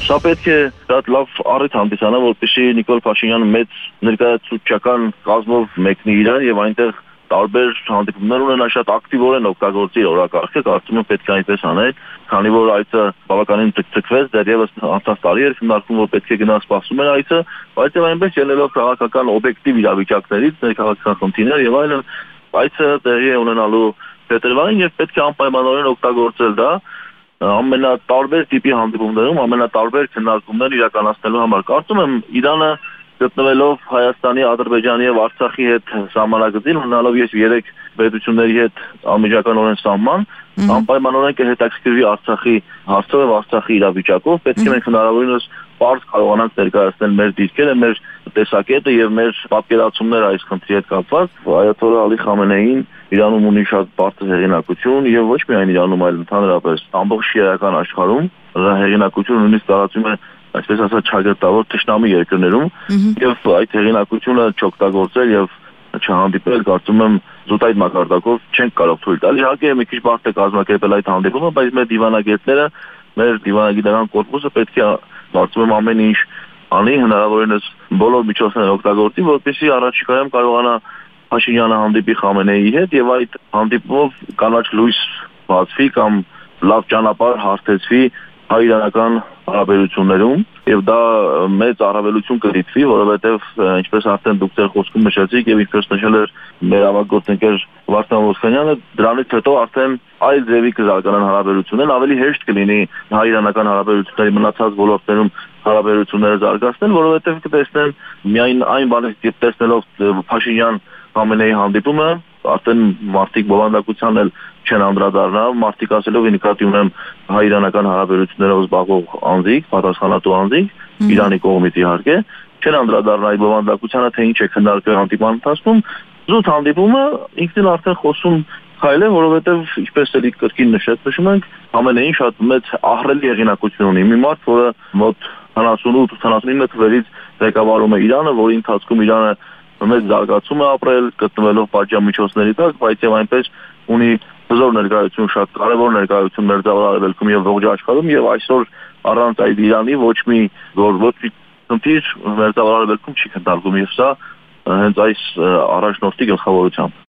Սա պետք է շատ լավ առիթ հանդիսանա, որպեսզի Նիկոլ Փաշինյանը մեծ ներկայացուցչական կազմով մեկնի Իրան եւ այնտեղ տարբեր հանդիպումներ ունենա, շատ ակտիվորեն օգտագործի օրակարգը, կարծում եմ պետք է այնպես անել, քանի որ այցը բավականին ցկցվեց, դեռևս անցած տարի էր քննարկվում, որ պետք է գնա սպասում էր այցը, բայց եւ այնպես ելնելով քաղաքական օբյեկտիվ իրավիճակներից, ներքաղաքական խնդիրներ եւ այլն, այցը տեղի է ունենալու փետրվարին եւ պետք է անպայմանորեն օգտագործել դա ամենատարբեր տիպի հանդիպումներում, ամենատարբեր քննարկումներ իրականացնելու համար։ Կարծում եմ Իրանը գտնվելով Հայաստանի, Ադրբեջանի եւ Արցախի հետ սահմանագծին, ունենալով ես 3 պետությունների հետ անմիջականորեն սահման, անպայմանորեն կհետաքրքրվի Արցախի հարցով եւ Արցախի իրավիճակով, պետք է մենք հնարավորինս պարզ կարողանանք ներկայացնել մեր դիրքերը, մեր տեսակետը եւ մեր պատկերացումները այս խնդրի հետ կապված։ Այաթոլլահ Ալի Խամենեին Իրանում ունի շատ բարձր հեղինակություն եւ ոչ միայն Իրանում, այլ ընդհանրապես ամբողջ շիայական աշխարհում հեղինակություն նույնիսկ տարածում է, այսպես ասած, չագրտավոր թշնամի երկրներում եւ այդ հեղինակությունը չօգտագործել եւ չհանդիպել, կարծում եմ զուտ այդ մակարդակով չենք կարող թույլ տալ։ Իհարկե մի քիչ բարդ է կազմակերպել այդ հանդիպումը, բայց մեր դիվանագետները, մեր դիվանագիտական կորպուսը պետք է, կարծում եմ, ամեն ինչ անի, հնարավորինս բոլոր միջոցները օգտագործի, որպեսզի առաջիկայում կարողանա Փաշինյանը հանդիպի Խամենեիի հետ եւ այդ հանդիպումով կանաչ լույս բացվի կամ լավ ճանապարհ հարթեցվի հայ-իրանական հարաբերություններում եւ դա մեծ առավելություն կդիտվի, որովհետեւ ինչպես արդեն դուք ձեր խոսքում նշեցիք եւ ինչպես նշել էր մեր ավագործընկեր Վարդան Ոսկանյանը, դրանից հետո արդեն այլ ձևի կզարգանան հարաբերություններն, ավելի հեշտ կլինի հայ-իրանական հարաբերությունների մնացած ոլորտներում հարաբերությունները զարգացնել, որովհետեւ կտեսնեն միայն այն բանը տեսնելով Փաշինյան Խամենեի հանդիպումը, արդեն մարդիկ բովանդակության էլ չեն անդրադառնա, մարդիկ ասելով նկատի ունեմ հայ-իրանական հարաբերություններով զբաղվող անձիկ, պատասխանատու անձիկ, Իրանի կողմից իհարկե, չեն անդրադառնա այդ բովանդակությանը, թե ինչ է քննարկվել հանդիպման ընթացքում, զուտ հանդիպումը ինքնին արդեն խոսում քայլ է, որովհետև ինչպես էլի կրկին նշում ենք, Խամենեին շատ մեծ ահռելի հեղինակություն ունի, մի մարդ, որը մոտ 78-79 թվերից ղեկավարում է Իրանը, որի ընթացքում Իրանը մեծ զարգացում է ապրել, գտնվելով պատժամիջոցների տակ, բայց եւ այնպես ունի հզոր ներկայություն, շատ կարևոր ներկայություն Մերձավոր Արևելքում եւ ողջ աշխարհում եւ այսօր առանց այդ Իրանի ոչ մի խնդիր Մերձավոր Արևելքում չի քննարկվում եւ սա հենց այս առաջնորդի գլխավորությամբ